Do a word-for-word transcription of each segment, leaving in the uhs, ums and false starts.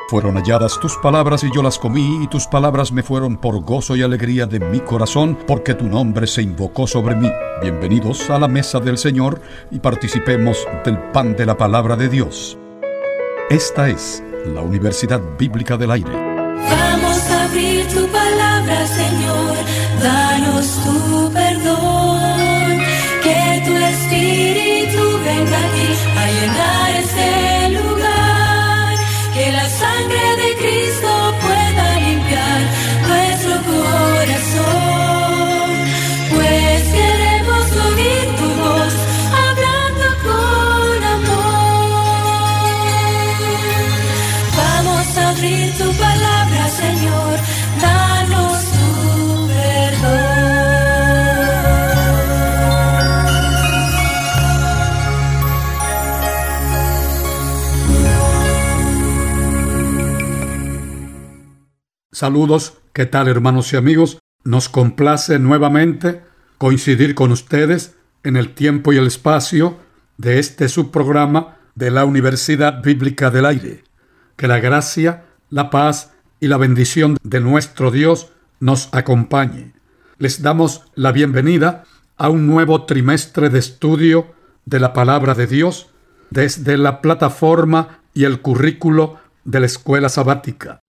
Fueron halladas tus palabras y yo las comí, y tus palabras me fueron por gozo y alegría de mi corazón, porque tu nombre se invocó sobre mí. Bienvenidos a la mesa del Señor y participemos del pan de la palabra de Dios. Esta es la Universidad Bíblica del Aire. Vamos a abrir tu palabra, Señor, danos tu perdón, que tu Espíritu venga aquí a llenar este lugar, que la sangre de Cristo pueda limpiar nuestro corazón, pues queremos oír tu voz hablando con amor. Vamos a abrir tu palabra, Señor, danos tu Saludos, ¿qué tal, hermanos y amigos? Nos complace nuevamente coincidir con ustedes en el tiempo y el espacio de este subprograma de la Universidad Bíblica del Aire. Que la gracia, la paz y la bendición de nuestro Dios nos acompañe. Les damos la bienvenida a un nuevo trimestre de estudio de la Palabra de Dios desde la plataforma y el currículo de la Escuela Sabática.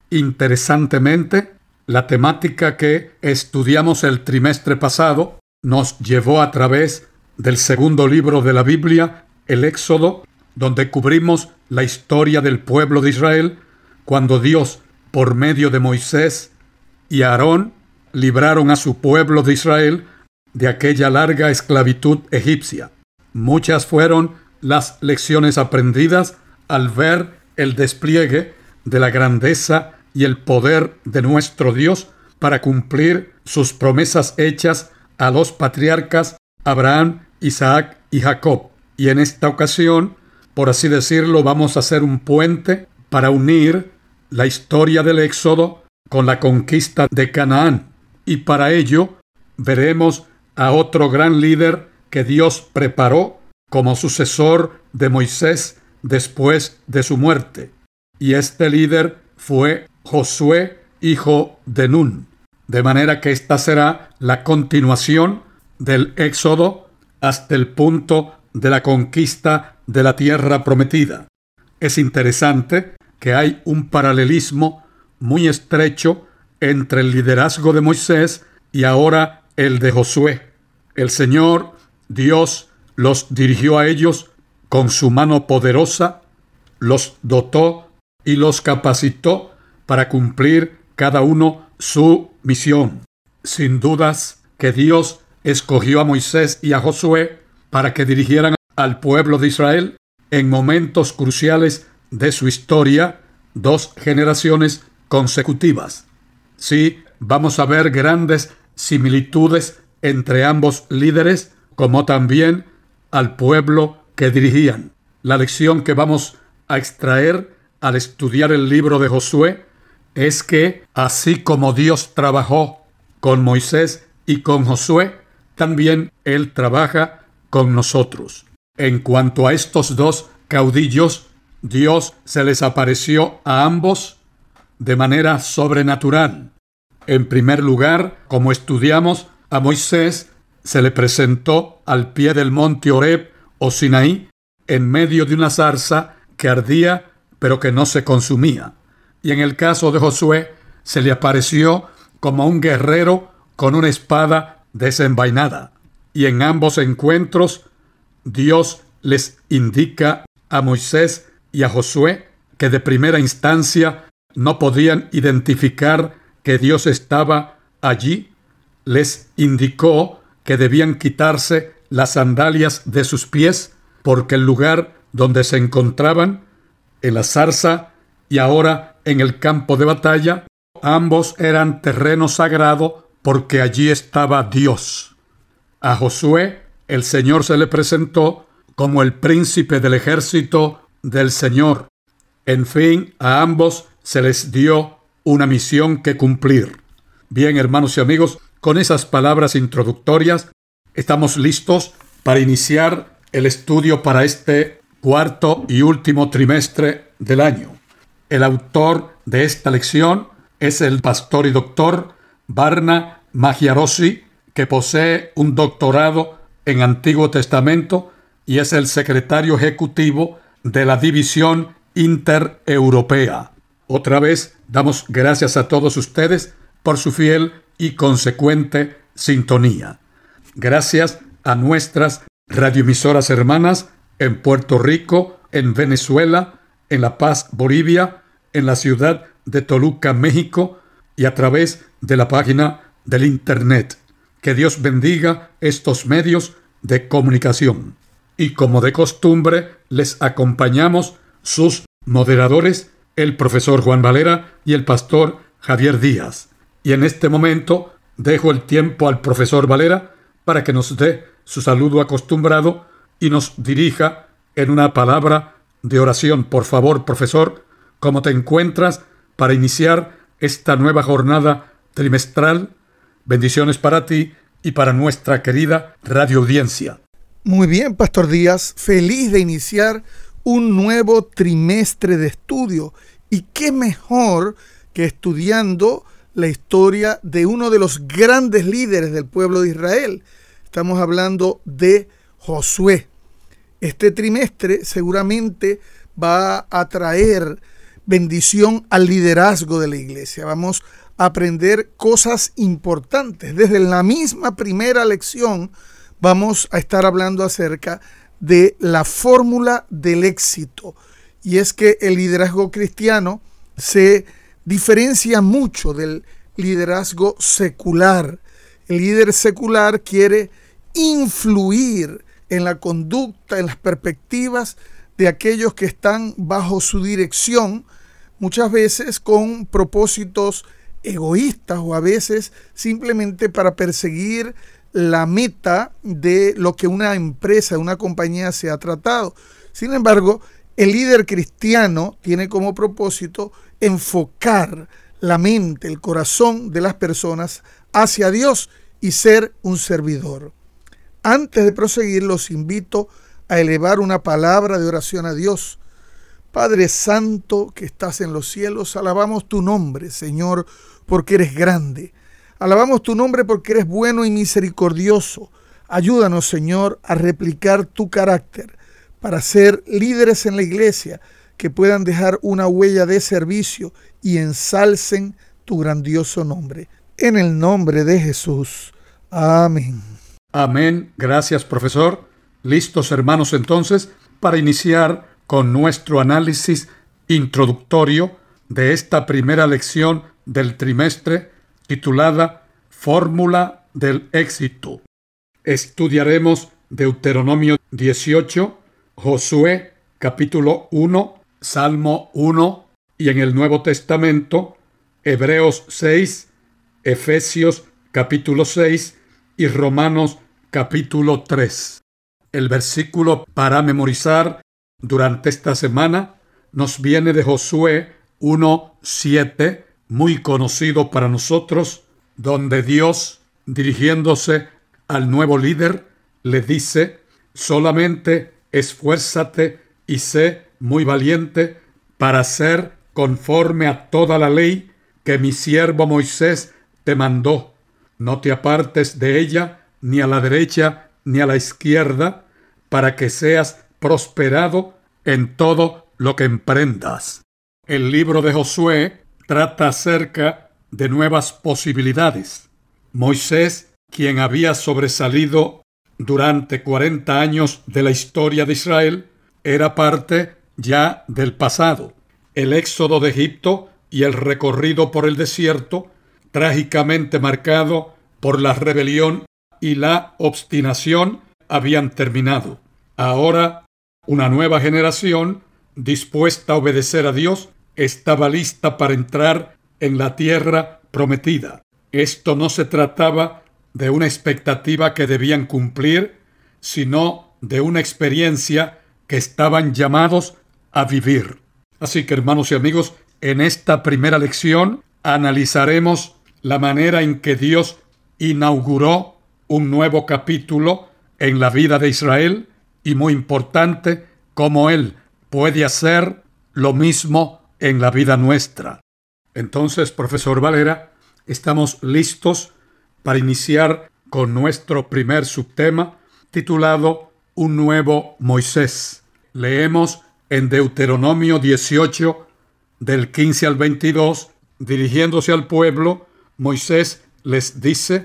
Interesantemente, la temática que estudiamos el trimestre pasado nos llevó a través del segundo libro de la Biblia, el Éxodo, donde cubrimos la historia del pueblo de Israel cuando Dios, por medio de Moisés y Aarón, libraron a su pueblo de Israel de aquella larga esclavitud egipcia. Muchas fueron las lecciones aprendidas al ver el despliegue de la grandeza y el poder de nuestro Dios para cumplir sus promesas hechas a los patriarcas Abraham, Isaac y Jacob. Y en esta ocasión, por así decirlo, vamos a hacer un puente para unir la historia del Éxodo con la conquista de Canaán. Y para ello veremos a otro gran líder que Dios preparó como sucesor de Moisés después de su muerte. Y este líder fue Josué, hijo de Nun. De manera que esta será la continuación del Éxodo hasta el punto de la conquista de la tierra prometida. Es interesante que hay un paralelismo muy estrecho entre el liderazgo de Moisés y ahora el de Josué. El Señor Dios los dirigió a ellos con su mano poderosa, los dotó y los capacitó para cumplir cada uno su misión. Sin dudas que Dios escogió a Moisés y a Josué para que dirigieran al pueblo de Israel en momentos cruciales de su historia, dos generaciones consecutivas. Sí, vamos a ver grandes similitudes entre ambos líderes, como también al pueblo que dirigían. La lección que vamos a extraer al estudiar el libro de Josué es que, así como Dios trabajó con Moisés y con Josué, también Él trabaja con nosotros. En cuanto a estos dos caudillos, Dios se les apareció a ambos de manera sobrenatural. En primer lugar, como estudiamos, a Moisés se le presentó al pie del monte Horeb o Sinaí, en medio de una zarza que ardía pero que no se consumía. Y en el caso de Josué, se le apareció como un guerrero con una espada desenvainada. Y en ambos encuentros, Dios les indica a Moisés y a Josué que de primera instancia no podían identificar que Dios estaba allí. Les indicó que debían quitarse las sandalias de sus pies porque el lugar donde se encontraban, en la zarza y ahora en el campo de batalla, ambos eran terreno sagrado porque allí estaba Dios. A Josué, el Señor se le presentó como el príncipe del ejército del Señor. En fin, a ambos se les dio una misión que cumplir. Bien, hermanos y amigos, con esas palabras introductorias, estamos listos para iniciar el estudio para este cuarto y último trimestre del año. El autor de esta lección es el pastor y doctor Barna Magyarossi, que posee un doctorado en Antiguo Testamento y es el secretario ejecutivo de la División Intereuropea. Otra vez damos gracias a todos ustedes por su fiel y consecuente sintonía. Gracias a nuestras radioemisoras hermanas en Puerto Rico, en Venezuela, en La Paz, Bolivia, en la ciudad de Toluca, México, y a través de la página del Internet. Que Dios bendiga estos medios de comunicación. Y como de costumbre, les acompañamos sus moderadores, el profesor Juan Valera y el pastor Javier Díaz. Y en este momento dejo el tiempo al profesor Valera para que nos dé su saludo acostumbrado y nos dirija en una palabra de oración. Por favor, profesor, ¿cómo te encuentras para iniciar esta nueva jornada trimestral? Bendiciones para ti y para nuestra querida radioaudiencia. Muy bien, Pastor Díaz, feliz de iniciar un nuevo trimestre de estudio. Y qué mejor que estudiando la historia de uno de los grandes líderes del pueblo de Israel. Estamos hablando de Josué. Este trimestre seguramente va a traer bendición al liderazgo de la iglesia. Vamos a aprender cosas importantes. Desde la misma primera lección vamos a estar hablando acerca de la fórmula del éxito. Y es que el liderazgo cristiano se diferencia mucho del liderazgo secular. El líder secular quiere influir en la conducta, en las perspectivas de aquellos que están bajo su dirección, muchas veces con propósitos egoístas o a veces simplemente para perseguir la meta de lo que una empresa, una compañía se ha tratado. Sin embargo, el líder cristiano tiene como propósito enfocar la mente, el corazón de las personas hacia Dios y ser un servidor. Antes de proseguir, los invito a elevar una palabra de oración a Dios. Padre Santo que estás en los cielos, alabamos tu nombre, Señor, porque eres grande. Alabamos tu nombre porque eres bueno y misericordioso. Ayúdanos, Señor, a replicar tu carácter para ser líderes en la iglesia que puedan dejar una huella de servicio y ensalcen tu grandioso nombre. En el nombre de Jesús. Amén. Amén. Gracias, profesor. Listos, hermanos, entonces, para iniciar con nuestro análisis introductorio de esta primera lección del trimestre titulada Fórmula del éxito. Estudiaremos Deuteronomio dieciocho, Josué capítulo uno, Salmo uno y en el Nuevo Testamento Hebreos seis, Efesios capítulo seis y Romanos capítulo tres. El versículo para memorizar durante esta semana nos viene de Josué uno siete, muy conocido para nosotros, donde Dios, dirigiéndose al nuevo líder, le dice: solamente esfuérzate y sé muy valiente para hacer conforme a toda la ley que mi siervo Moisés te mandó. No te apartes de ella ni a la derecha ni a la izquierda, para que seas prosperado en todo lo que emprendas. El libro de Josué trata acerca de nuevas posibilidades. Moisés, quien había sobresalido durante cuarenta años de la historia de Israel, era parte ya del pasado. El éxodo de Egipto y el recorrido por el desierto, trágicamente marcado por la rebelión y la obstinación, habían terminado. Ahora, una nueva generación, dispuesta a obedecer a Dios, estaba lista para entrar en la tierra prometida. Esto no se trataba de una expectativa que debían cumplir, sino de una experiencia que estaban llamados a vivir. Así que, hermanos y amigos, en esta primera lección analizaremos la manera en que Dios inauguró un nuevo capítulo en la vida de Israel y, muy importante, cómo Él puede hacer lo mismo en la vida nuestra. Entonces, profesor Valera, estamos listos para iniciar con nuestro primer subtema titulado Un nuevo Moisés. Leemos en Deuteronomio dieciocho, del quince al veintidós, dirigiéndose al pueblo, Moisés les dice: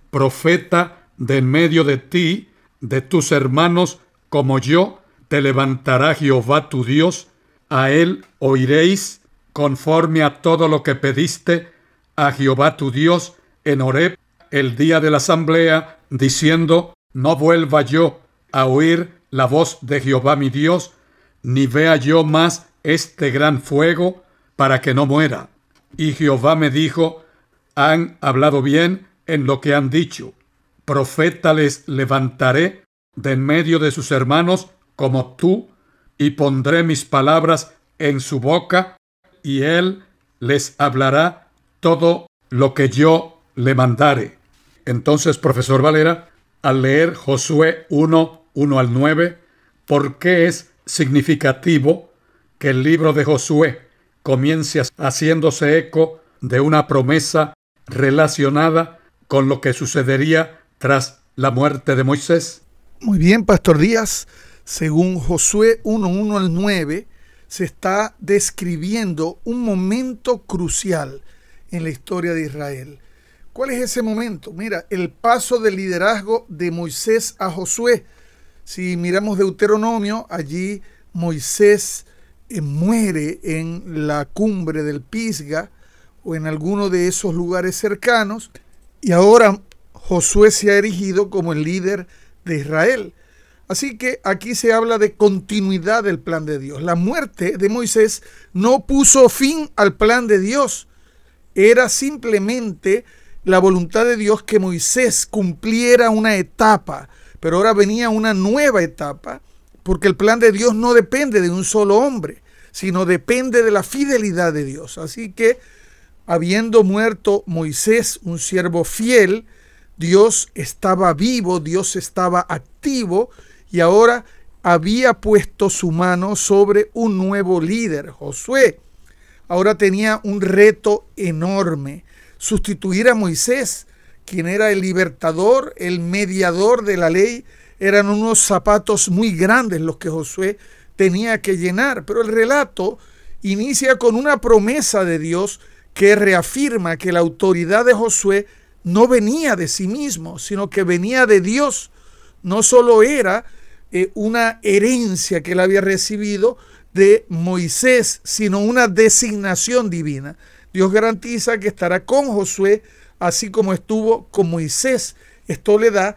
profeta de en medio de ti, de tus hermanos como yo, te levantará Jehová tu Dios, a él oiréis conforme a todo lo que pediste a Jehová tu Dios en Horeb el día de la asamblea, diciendo: no vuelva yo a oír la voz de Jehová mi Dios, ni vea yo más este gran fuego, para que no muera. Y Jehová me dijo: han hablado bien en lo que han dicho. Profeta les levantaré de en medio de sus hermanos como tú, y pondré mis palabras en su boca, y él les hablará todo lo que yo le mandare. Entonces, profesor Valera, al leer Josué uno, uno al nueve, ¿por qué es significativo que el libro de Josué comience haciéndose eco de una promesa relacionada con lo que sucedería tras la muerte de Moisés? Muy bien, Pastor Díaz. Según Josué uno, uno al nueve, se está describiendo un momento crucial en la historia de Israel. ¿Cuál es ese momento? Mira, el paso del liderazgo de Moisés a Josué. Si miramos Deuteronomio, allí Moisés eh, muere en la cumbre del Pisga o en alguno de esos lugares cercanos, y ahora Josué se ha erigido como el líder de Israel. Así que aquí se habla de continuidad del plan de Dios. La muerte de Moisés no puso fin al plan de Dios. Era simplemente la voluntad de Dios que Moisés cumpliera una etapa, pero ahora venía una nueva etapa, porque el plan de Dios no depende de un solo hombre, sino depende de la fidelidad de Dios. Así que, habiendo muerto Moisés, un siervo fiel, Dios estaba vivo, Dios estaba activo, y ahora había puesto su mano sobre un nuevo líder, Josué. Ahora tenía un reto enorme: sustituir a Moisés, quien era el libertador, el mediador de la ley. Eran unos zapatos muy grandes los que Josué tenía que llenar. Pero el relato inicia con una promesa de Dios que reafirma que la autoridad de Josué no venía de sí mismo, sino que venía de Dios. No solo era eh, una herencia que él había recibido de Moisés, sino una designación divina. Dios garantiza que estará con Josué, así como estuvo con Moisés. Esto le da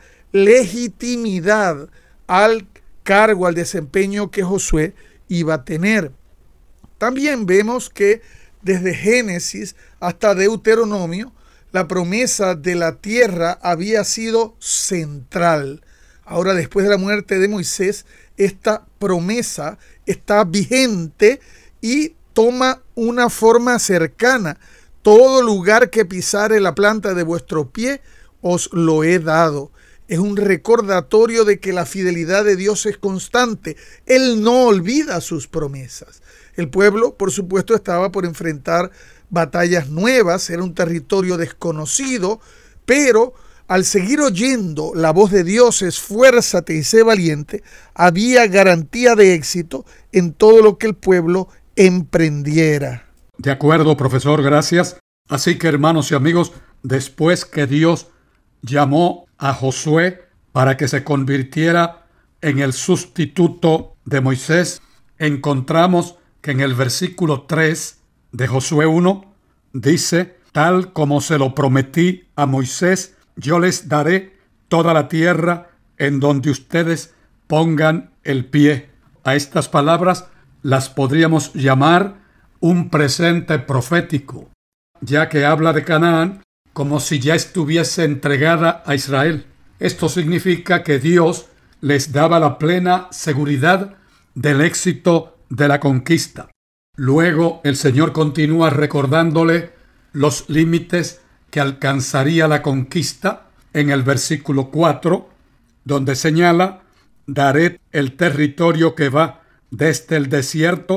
legitimidad al cargo, al desempeño que Josué iba a tener. También vemos que desde Génesis hasta Deuteronomio, la promesa de la tierra había sido central. Ahora, después de la muerte de Moisés, esta promesa está vigente y toma una forma cercana. Todo lugar que pisare la planta de vuestro pie, os lo he dado. Es un recordatorio de que la fidelidad de Dios es constante. Él no olvida sus promesas. El pueblo, por supuesto, estaba por enfrentar batallas nuevas, era un territorio desconocido, pero al seguir oyendo la voz de Dios, esfuérzate y sé valiente, había garantía de éxito en todo lo que el pueblo emprendiera. De acuerdo, profesor, gracias. Así que, hermanos y amigos, después que Dios llamó a Josué para que se convirtiera en el sustituto de Moisés, encontramos que en el versículo tres de Josué uno dice: tal como se lo prometí a Moisés, yo les daré toda la tierra en donde ustedes pongan el pie. A estas palabras las podríamos llamar un presente profético, ya que habla de Canaán como si ya estuviese entregada a Israel. Esto significa que Dios les daba la plena seguridad del éxito de la conquista. Luego el Señor continúa recordándole los límites que alcanzaría la conquista en el versículo cuatro, donde señala: daré el territorio que va desde el desierto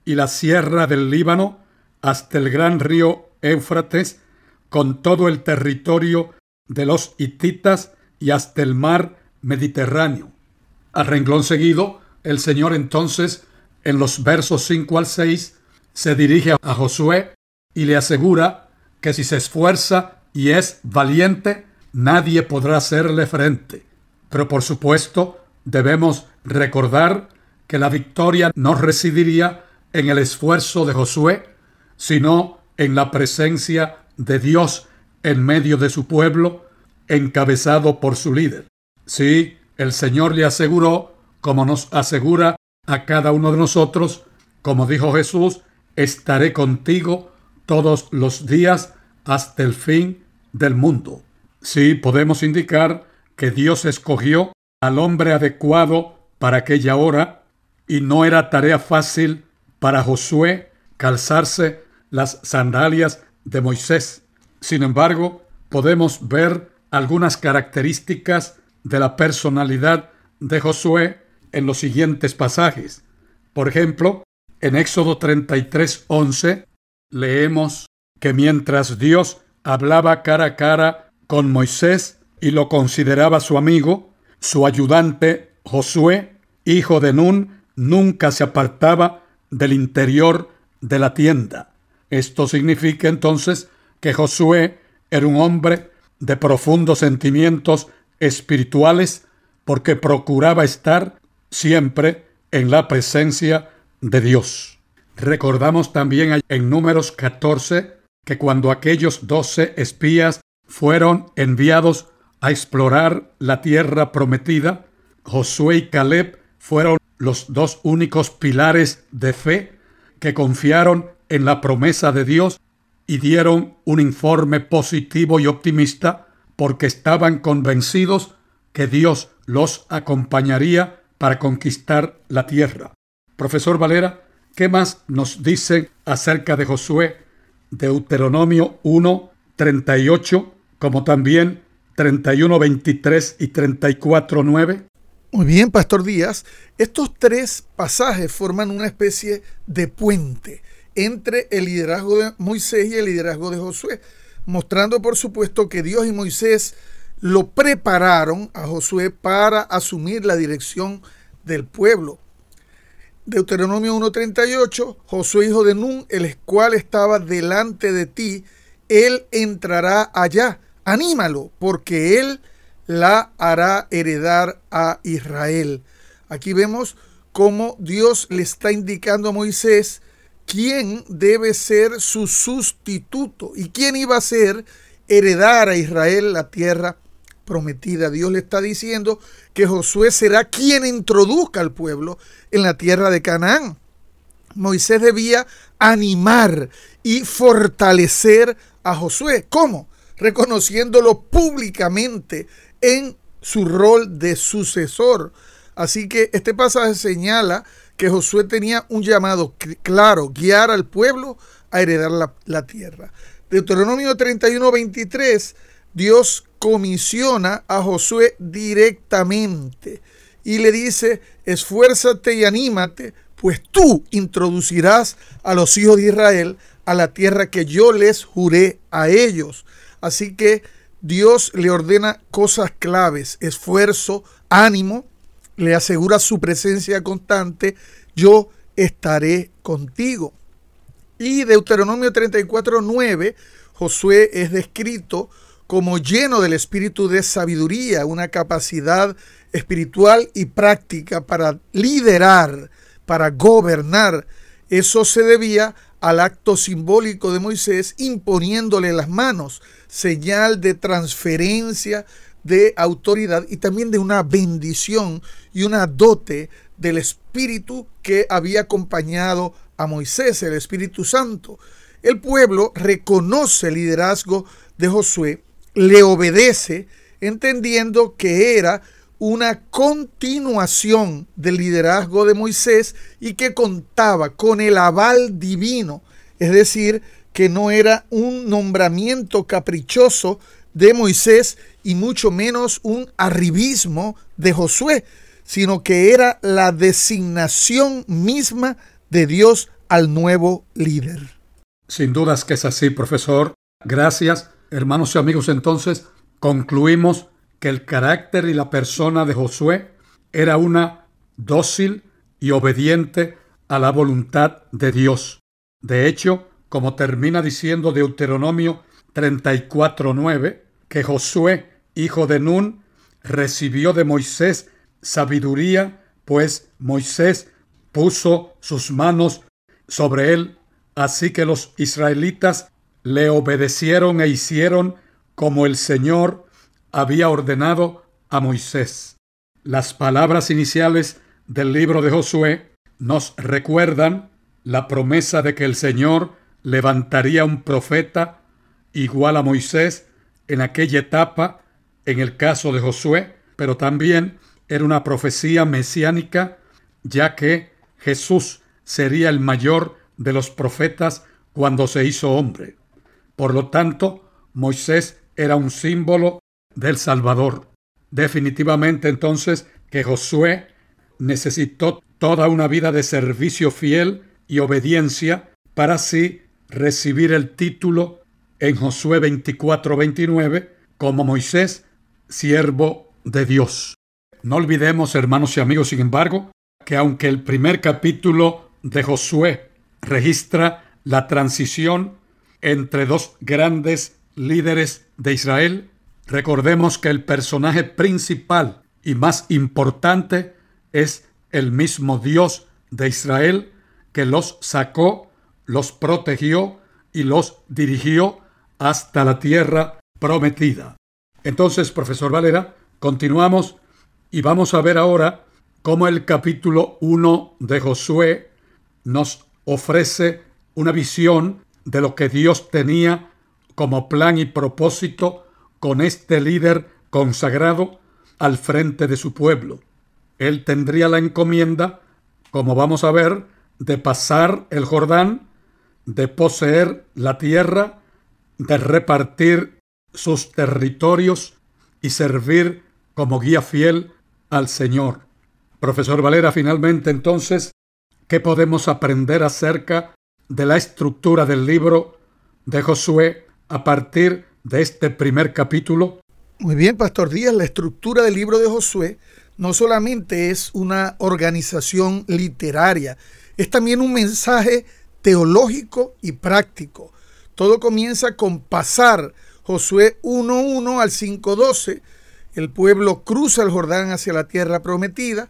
y la sierra del Líbano hasta el gran río Éufrates, con todo el territorio de los hititas y hasta el mar Mediterráneo. A renglón seguido, el Señor entonces, en los versos cinco al seis, se dirige a Josué y le asegura que si se esfuerza y es valiente, nadie podrá hacerle frente. Pero por supuesto, debemos recordar que la victoria no residiría en el esfuerzo de Josué, sino en la presencia de Dios en medio de su pueblo, encabezado por su líder. Sí, el Señor le aseguró, como nos asegura a cada uno de nosotros, como dijo Jesús, estaré contigo todos los días hasta el fin del mundo. Sí, podemos indicar que Dios escogió al hombre adecuado para aquella hora y no era tarea fácil para Josué calzarse las sandalias de Moisés. Sin embargo, podemos ver algunas características de la personalidad de Josué en los siguientes pasajes. Por ejemplo, en Éxodo treinta y tres, once, leemos que mientras Dios hablaba cara a cara con Moisés y lo consideraba su amigo, su ayudante Josué, hijo de Nun, nunca se apartaba del interior de la tienda. Esto significa entonces que Josué era un hombre de profundos sentimientos espirituales porque procuraba estar siempre en la presencia de Dios. Recordamos también en Números catorce que cuando aquellos doce espías fueron enviados a explorar la tierra prometida, Josué y Caleb fueron los dos únicos pilares de fe que confiaron en la promesa de Dios y dieron un informe positivo y optimista porque estaban convencidos que Dios los acompañaría para conquistar la tierra. Profesor Valera, ¿qué más nos dice acerca de Josué? Deuteronomio uno, treinta y ocho, como también treinta y uno, veintitrés y treinta y cuatro, nueve. Muy bien, Pastor Díaz. Estos tres pasajes forman una especie de puente entre el liderazgo de Moisés y el liderazgo de Josué, mostrando por supuesto que Dios y Moisés lo prepararon a Josué para asumir la dirección del pueblo. Deuteronomio uno, treinta y ocho, Josué hijo de Nun, el cual estaba delante de ti, él entrará allá, anímalo, porque él la hará heredar a Israel. Aquí vemos cómo Dios le está indicando a Moisés quién debe ser su sustituto y quién iba a ser heredar a Israel la tierra prometida. Dios le está diciendo que Josué será quien introduzca al pueblo en la tierra de Canaán. Moisés debía animar y fortalecer a Josué. ¿Cómo? Reconociéndolo públicamente en su rol de sucesor. Así que este pasaje señala que Josué tenía un llamado claro, guiar al pueblo a heredar la, la tierra. Deuteronomio treinta y uno, veintitrés, Dios comisiona a Josué directamente y le dice, esfuérzate y anímate, pues tú introducirás a los hijos de Israel a la tierra que yo les juré a ellos. Así que Dios le ordena cosas claves, esfuerzo, ánimo, le asegura su presencia constante, yo estaré contigo. Y Deuteronomio treinta y cuatro, nueve, Josué es descrito como lleno del espíritu de sabiduría, una capacidad espiritual y práctica para liderar, para gobernar. Eso se debía al acto simbólico de Moisés imponiéndole las manos, señal de transferencia de autoridad y también de una bendición y una dote del Espíritu que había acompañado a Moisés, el Espíritu Santo. El pueblo reconoce el liderazgo de Josué, le obedece, entendiendo que era una continuación del liderazgo de Moisés y que contaba con el aval divino, es decir, que no era un nombramiento caprichoso de Moisés y mucho menos un arribismo de Josué, sino que era la designación misma de Dios al nuevo líder. Sin dudas que es así, profesor. Gracias, hermanos y amigos. Entonces, concluimos que el carácter y la persona de Josué era una dócil y obediente a la voluntad de Dios. De hecho, como termina diciendo Deuteronomio treinta y cuatro nueve, que Josué, hijo de Nun, recibió de Moisés sabiduría, pues Moisés puso sus manos sobre él. Así que los israelitas le obedecieron e hicieron como el Señor había ordenado a Moisés. Las palabras iniciales del libro de Josué nos recuerdan la promesa de que el Señor levantaría un profeta igual a Moisés en aquella etapa, en el caso de Josué, pero también era una profecía mesiánica, ya que Jesús sería el mayor de los profetas cuando se hizo hombre. Por lo tanto, Moisés era un símbolo del Salvador. Definitivamente, entonces, que Josué necesitó toda una vida de servicio fiel y obediencia para así recibir el título en Josué veinticuatro veintinueve como Moisés, siervo de Dios. No olvidemos, hermanos y amigos, sin embargo, que aunque el primer capítulo de Josué registra la transición entre dos grandes líderes de Israel, recordemos que el personaje principal y más importante es el mismo Dios de Israel, que los sacó, los protegió y los dirigió hasta la tierra prometida. Entonces, profesor Valera, continuamos y vamos a ver ahora cómo el capítulo uno de Josué nos ofrece una visión de lo que Dios tenía como plan y propósito con este líder consagrado al frente de su pueblo. Él tendría la encomienda, como vamos a ver, de pasar el Jordán, de poseer la tierra, de repartir sus territorios y servir como guía fiel al Señor. Profesor Valera, finalmente entonces, ¿qué podemos aprender acerca de la estructura del libro de Josué a partir de este primer capítulo? Muy bien, Pastor Díaz, la estructura del libro de Josué no solamente es una organización literaria, es también un mensaje teológico y práctico. Todo comienza con pasar Josué uno uno al cinco doce. El pueblo cruza el Jordán hacia la tierra prometida.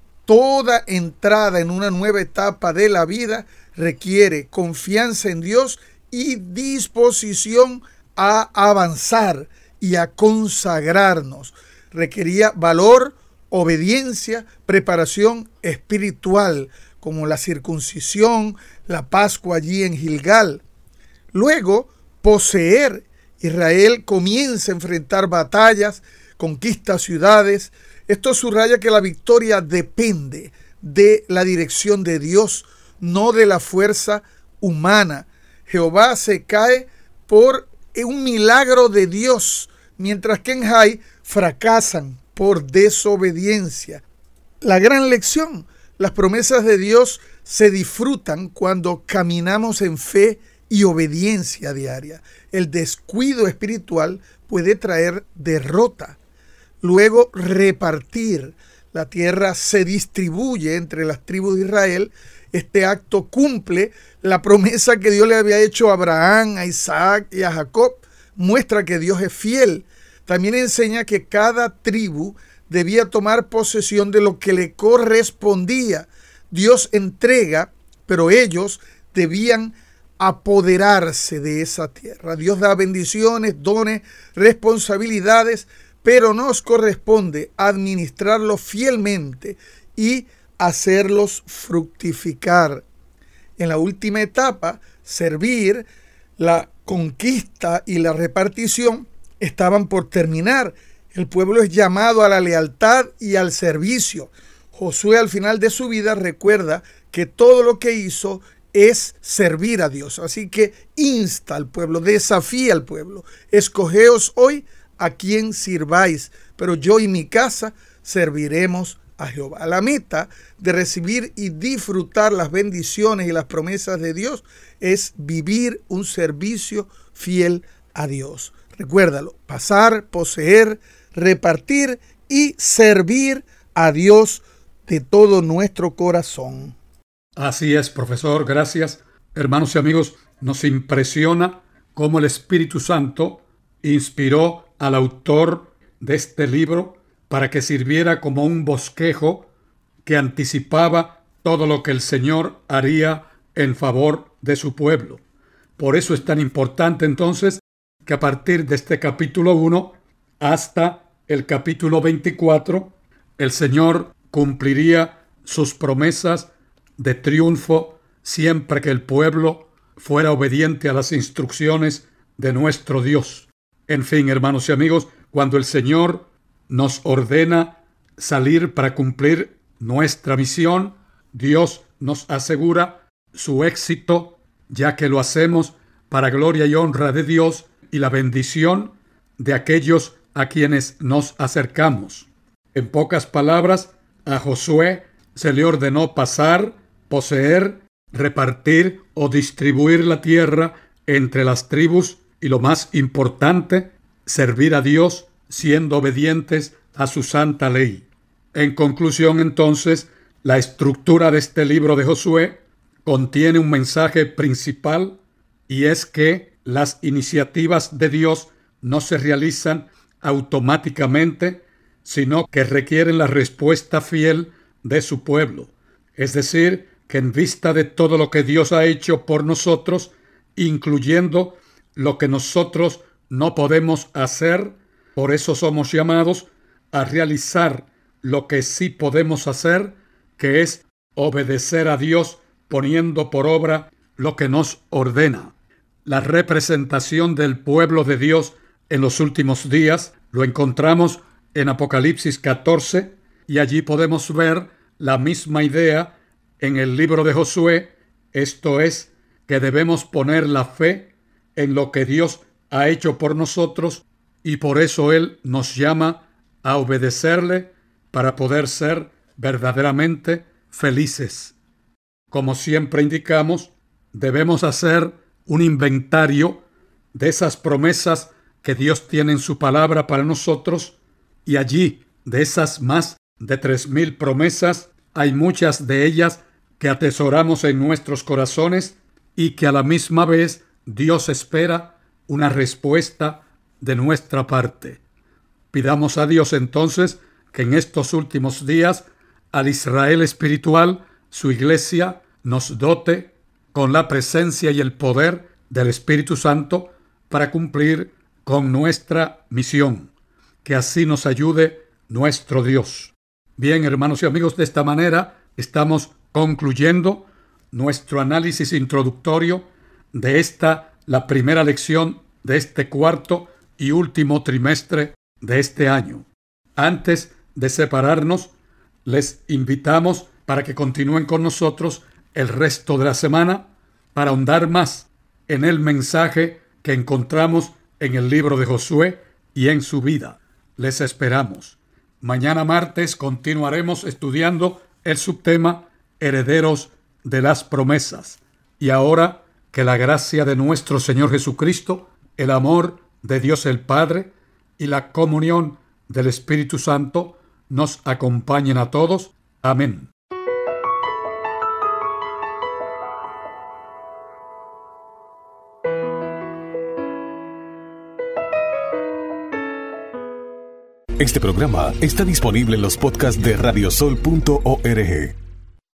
Toda entrada en una nueva etapa de la vida requiere confianza en Dios y disposición a avanzar y a consagrarnos. Requería valor, obediencia, preparación espiritual, como la circuncisión, la Pascua allí en Gilgal. Luego, poseer. Israel comienza a enfrentar batallas, conquista ciudades. Esto subraya que la victoria depende de la dirección de Dios, no de la fuerza humana. Jehová se cae por un milagro de Dios, mientras que en Jai fracasan por desobediencia. La gran lección: las promesas de Dios se disfrutan cuando caminamos en fe y obediencia diaria. El descuido espiritual puede traer derrota. Luego, repartir. La tierra se distribuye entre las tribus de Israel. Este acto cumple la promesa que Dios le había hecho a Abraham, a Isaac y a Jacob. Muestra que Dios es fiel. También enseña que cada tribu debía tomar posesión de lo que le correspondía. Dios entrega, pero ellos debían apoderarse de esa tierra. Dios da bendiciones, dones, responsabilidades, pero nos corresponde administrarlos fielmente y hacerlos fructificar. En la última etapa, servir, la conquista y la repartición estaban por terminar. El pueblo es llamado a la lealtad y al servicio. Josué, al final de su vida, recuerda que todo lo que hizo es servir a Dios. Así que insta al pueblo, desafía al pueblo. Escogeos hoy a quien sirváis, pero yo y mi casa serviremos a Jehová. La meta de recibir y disfrutar las bendiciones y las promesas de Dios es vivir un servicio fiel a Dios. Recuérdalo, pasar, poseer, repartir y servir a Dios de todo nuestro corazón. Así es, profesor, gracias. Hermanos y amigos, nos impresiona cómo el Espíritu Santo inspiró al autor de este libro para que sirviera como un bosquejo que anticipaba todo lo que el Señor haría en favor de su pueblo. Por eso es tan importante entonces que a partir de este capítulo uno hasta el capítulo veinticuatro, el Señor cumpliría sus promesas de triunfo siempre que el pueblo fuera obediente a las instrucciones de nuestro Dios. En fin, hermanos y amigos, cuando el Señor nos ordena salir para cumplir nuestra misión, Dios nos asegura su éxito, ya que lo hacemos para gloria y honra de Dios y la bendición de aquellos a quienes nos acercamos. En pocas palabras, a Josué se le ordenó pasar, poseer, repartir o distribuir la tierra entre las tribus y, lo más importante, servir a Dios siendo obedientes a su santa ley. En conclusión, entonces, la estructura de este libro de Josué contiene un mensaje principal, y es que las iniciativas de Dios no se realizan automáticamente, sino que requieren la respuesta fiel de su pueblo. Es decir, que en vista de todo lo que Dios ha hecho por nosotros, incluyendo lo que nosotros no podemos hacer, por eso somos llamados a realizar lo que sí podemos hacer, que es obedecer a Dios poniendo por obra lo que nos ordena. La representación del pueblo de Dios en los últimos días lo encontramos en Apocalipsis catorce, y allí podemos ver la misma idea en el libro de Josué, esto es, que debemos poner la fe en lo que Dios ha hecho por nosotros, y por eso Él nos llama a obedecerle para poder ser verdaderamente felices. Como siempre indicamos, debemos hacer un inventario de esas promesas que Dios tiene en su palabra para nosotros, y allí, de esas más de tres mil promesas, hay muchas de ellas que atesoramos en nuestros corazones y que a la misma vez Dios espera una respuesta de nuestra parte. Pidamos a Dios entonces que en estos últimos días al Israel espiritual, su iglesia, nos dote con la presencia y el poder del Espíritu Santo para cumplir con nuestra misión. Que así nos ayude nuestro Dios. Bien, hermanos y amigos, de esta manera estamos concluyendo nuestro análisis introductorio de esta, la primera lección de este cuarto y último trimestre de este año. Antes de separarnos, les invitamos para que continúen con nosotros el resto de la semana para ahondar más en el mensaje que encontramos en el libro de Josué y en su vida. Les esperamos. Mañana martes continuaremos estudiando el subtema Herederos de las promesas. Y ahora, que la gracia de nuestro Señor Jesucristo, el amor de Dios el Padre y la comunión del Espíritu Santo nos acompañen a todos. Amén. Este programa está disponible en los podcasts de radiosol punto org.